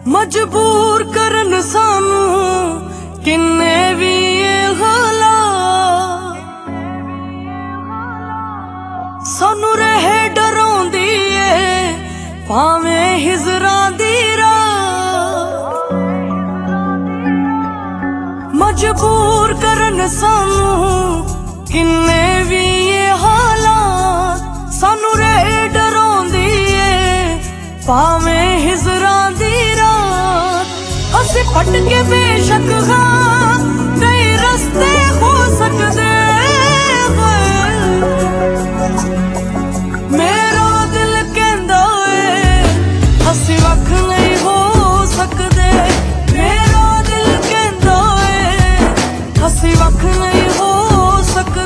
मजबूर करन सानू किन्ने भी हालात, सानू रहे डराउंदी ए भावें हिजरां दी रात। मजबूर करन सानू किन्ने भी हालात, सानू रहे डराउंदी ए भावें हिजरां दी रात। असी भटके बेशक हाँ कई रस्ते हो सकते, मेरा दिल कहंदा है असी वख नहीं हो सकते। मेरा दिल कहंदा है असी वख नहीं हो सकते।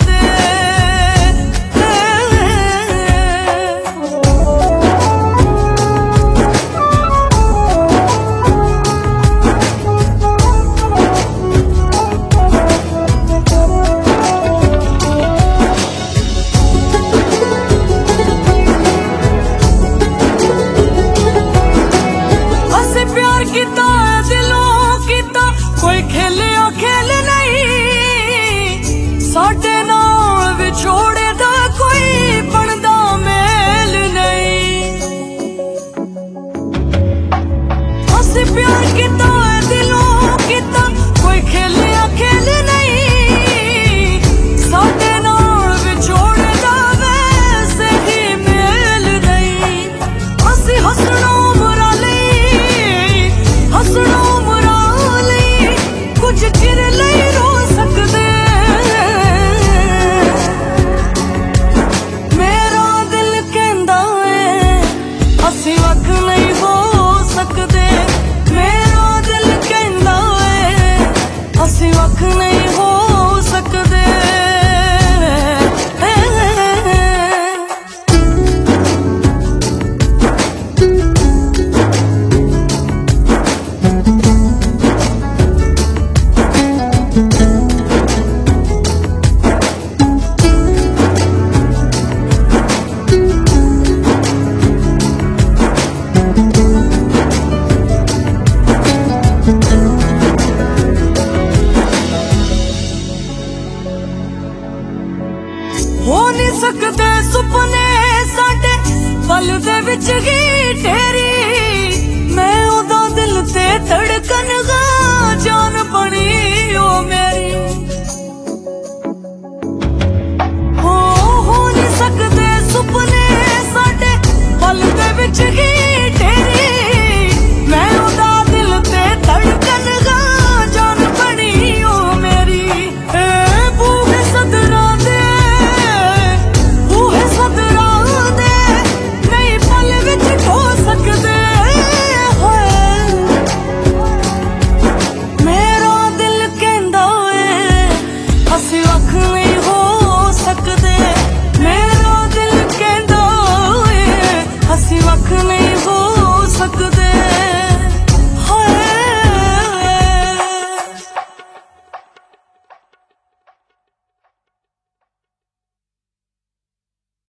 किता दिलों किता कोई खेलिया खेल नहीं, साडे नाल विछोड़े दा कोई बनदा मेल नहीं। असीं प्यार किता